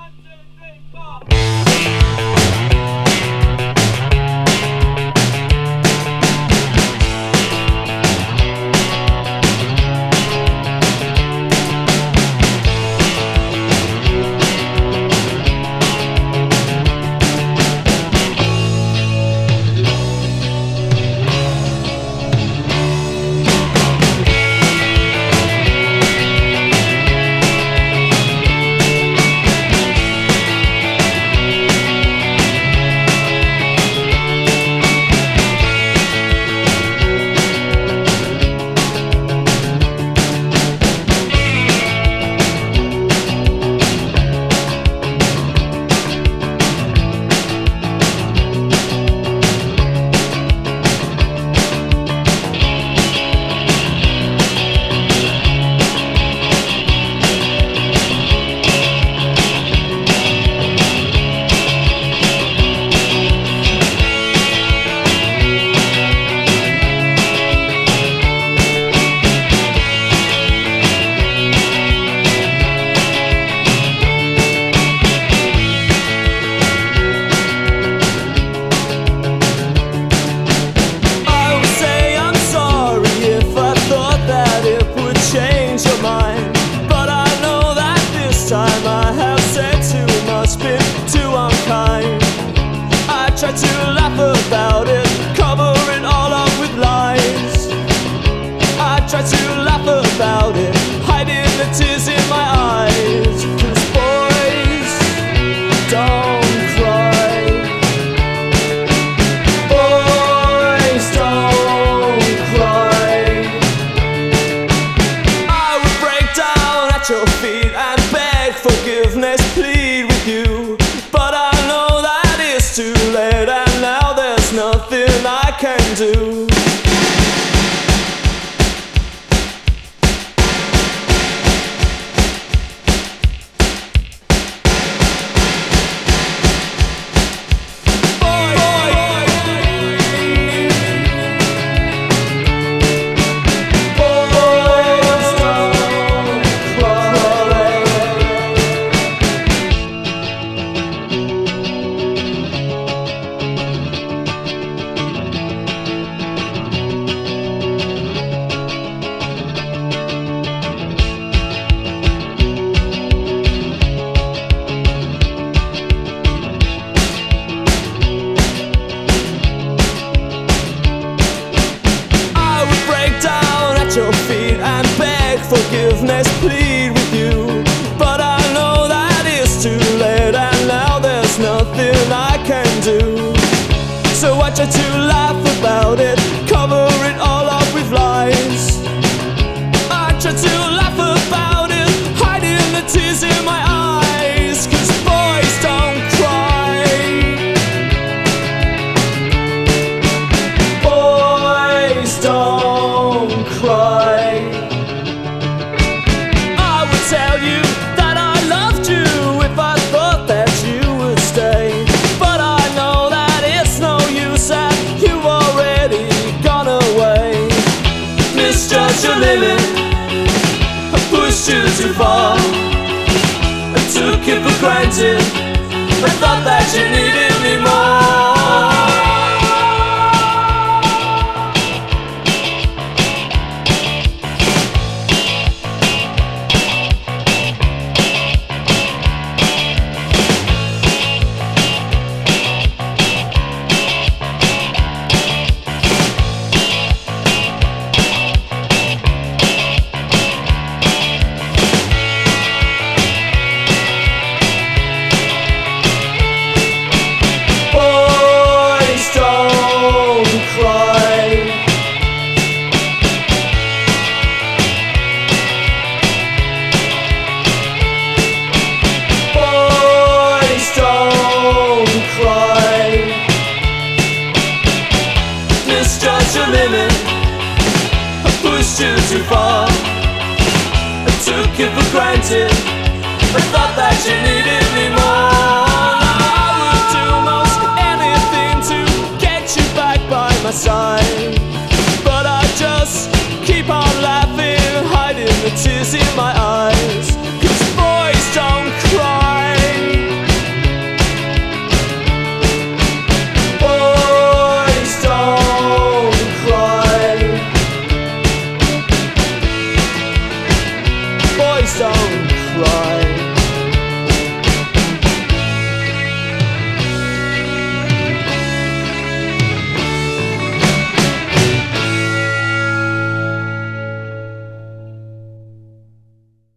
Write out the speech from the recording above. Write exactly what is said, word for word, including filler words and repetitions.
Try to laugh about it, cover it all up with lies. I try to laugh about it, hiding the tears in my eyes. 'Cause boys don't cry, boys don't cry. I would break down at your feet and beg forgiveness, plead with you, but I know that it's too late and now there's nothing I can do. Your feet and beg forgiveness, plead with you, but I know that it's too late and now there's nothing I can do. So I try to laugh about it, cover it all up with lies. I try to laugh about it, hiding the tears in my eyes. 'Cause boys don't cry, boys don't cry. I would tell you that I loved you if I thought that you would stay, but I know that it's no use and you've already gone away. Misjudged your limit, I pushed you too far, I took it for granted, I thought that you needed me more. Your limit, I pushed you too far, I took it for granted.